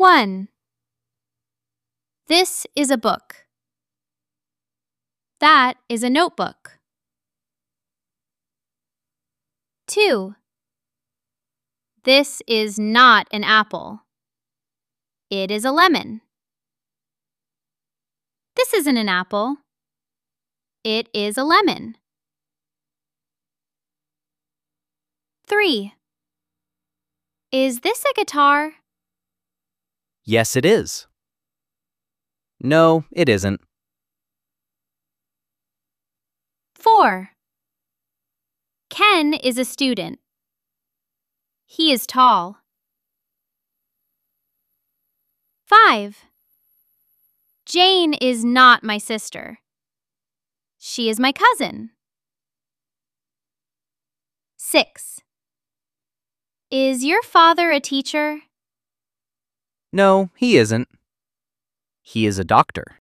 1. This is a book. That is a notebook. 2. This is not an apple. It is a lemon. This isn't an apple. It is a lemon. 3. Is this a guitar? Yes, it is. No, it isn't. 4. Ken is a student. He is tall. 5. Jane is not my sister. She is my cousin. 6. Is your father a teacher? No, he isn't. He is a doctor.